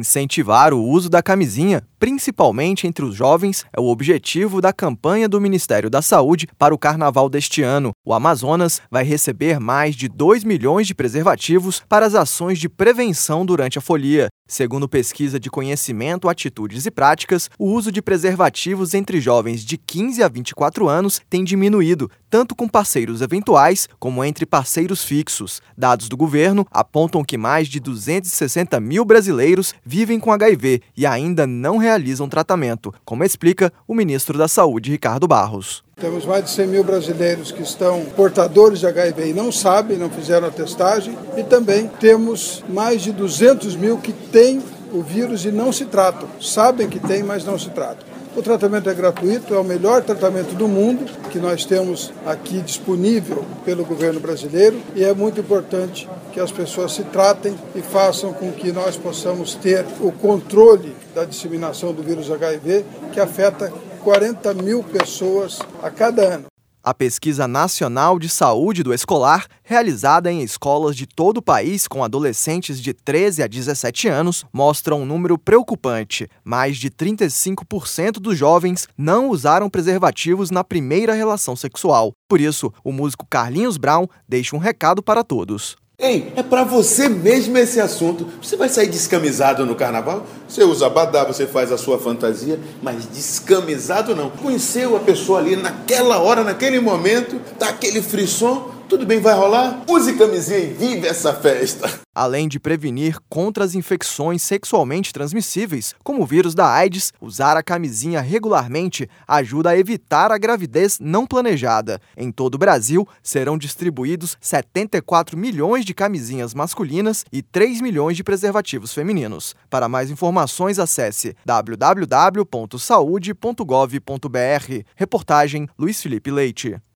Incentivar o uso da camisinha, principalmente entre os jovens, é o objetivo da campanha do Ministério da Saúde para o Carnaval deste ano. O Amazonas vai receber mais de 2 milhões de preservativos para as ações de prevenção durante a folia. Segundo pesquisa de conhecimento, atitudes e práticas, o uso de preservativos entre jovens de 15 a 24 anos tem diminuído, tanto com parceiros eventuais como entre parceiros fixos. Dados do governo apontam que mais de 260 mil brasileiros vivem com HIV e ainda não realizam tratamento, como explica o ministro da Saúde, Ricardo Barros. Temos mais de 100 mil brasileiros que estão portadores de HIV e não sabem, não fizeram a testagem. E também temos mais de 200 mil que têm o vírus e não se tratam. Sabem que tem, mas não se tratam. O tratamento é gratuito, é o melhor tratamento do mundo que nós temos aqui disponível pelo governo brasileiro. E é muito importante que as pessoas se tratem e façam com que nós possamos ter o controle da disseminação do vírus HIV, que afeta 40 mil pessoas a cada ano. A Pesquisa Nacional de Saúde do Escolar, realizada em escolas de todo o país com adolescentes de 13 a 17 anos, mostra um número preocupante. Mais de 35% dos jovens não usaram preservativos na primeira relação sexual. Por isso, o músico Carlinhos Brown deixa um recado para todos. Ei, é pra você mesmo esse assunto. Você vai sair descamisado no carnaval? Você usa abadá, você faz a sua fantasia, mas descamisado não. Conheceu a pessoa ali naquela hora, naquele momento, tá aquele frisson, tudo bem, vai rolar? Use camisinha e vive essa festa. Além de prevenir contra as infecções sexualmente transmissíveis, como o vírus da AIDS, usar a camisinha regularmente ajuda a evitar a gravidez não planejada. Em todo o Brasil, serão distribuídos 74 milhões de camisinhas masculinas e 3 milhões de preservativos femininos. Para mais informações, acesse www.saude.gov.br. Reportagem Luiz Felipe Leite.